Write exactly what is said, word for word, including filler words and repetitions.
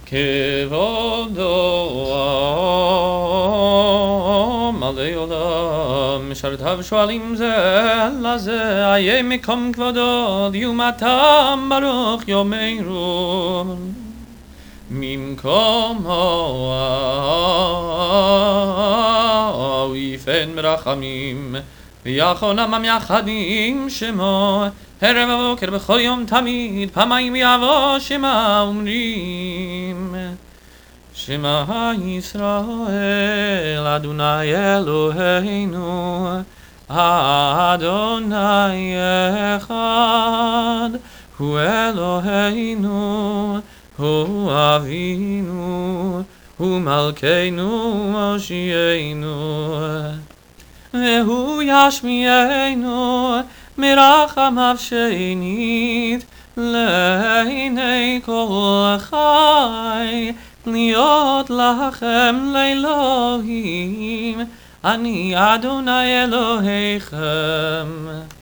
כבודו מלא עולם, משרתיו שואלים זה לזה, איה מקום כבודו, דיומתם ברוך יאמרו. ממקומו יפן ברחמים, ויחון עמם יחד עם שמו, ערב ובוקר בכל יום תמיד, פעמיים יבוא שמה אומרים. שמע ישראל, אדוני אלוהינו, אדוני אחד, הוא אלוהינו, הוא אבינו, הוא מלכנו מושיענו, והוא ישמיענו מרחמיו שנית לעיני כל חי, להיות לכם לאלוהים, אני אדוני אלוהיכם.